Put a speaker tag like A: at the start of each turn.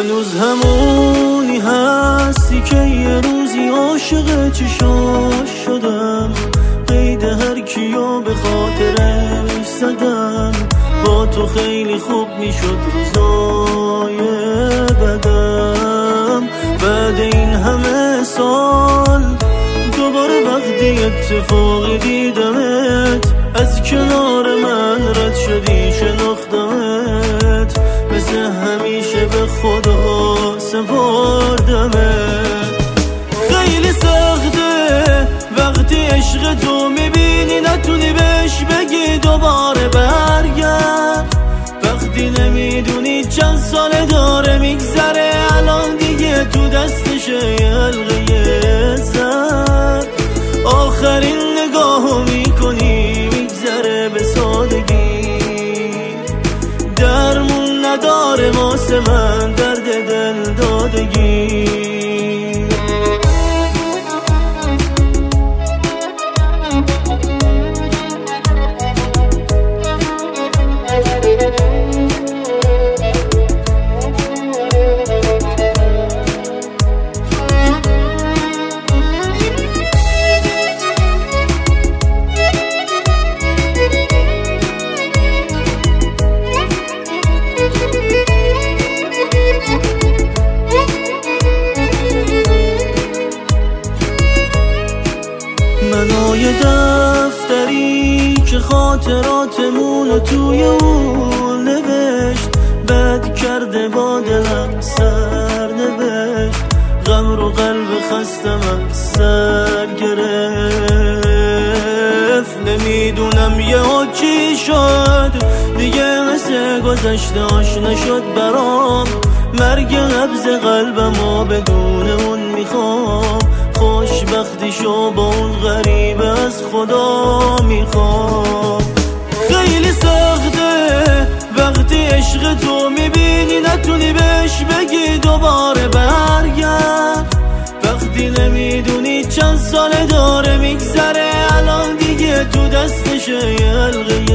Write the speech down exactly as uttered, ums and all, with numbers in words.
A: هنوز همونی هستی که یه روزی عاشق چشاش شدم، قید هر کیو به خاطرش زدم. با تو خیلی خوب میشد روزای بدم. بعد این همه سال دوباره وقتی اتفاقی دیدمت، از کنار من رد شدی شناختمت. مثل همیشه به خدا سپردمت. خیلی سخته وقتی عشق تو میبینی نتونی بهش بگی دوباره برگرد. وقتی نمیدونی چند سال داره میگذره، الان دیگه تو دستشه یه حلقه زر. آخرین نگاهو میکنی میگذره به سادگی، درمون نداره واسه من درد دل دادگی. منای دفتری که خاطراتمونو توی اون نوشت، بد کرده با دلم سر نوشت. غم رو قلب خستم از سر گرفت. نمیدونم یه ها چی شد دیگه، مثل گذشته آشنا شد برام. مرگ نبض قلبمو بدون اون میخوام. خوشبختیشو با اون غریبه از خدا میخوام. خیلی سخته وقتی عشق تو میبینی نتونی بهش بگی دوباره برگرد. وقتی نمیدونی چند سال داره میگذره، الان دیگه تو دستشه یه حلقه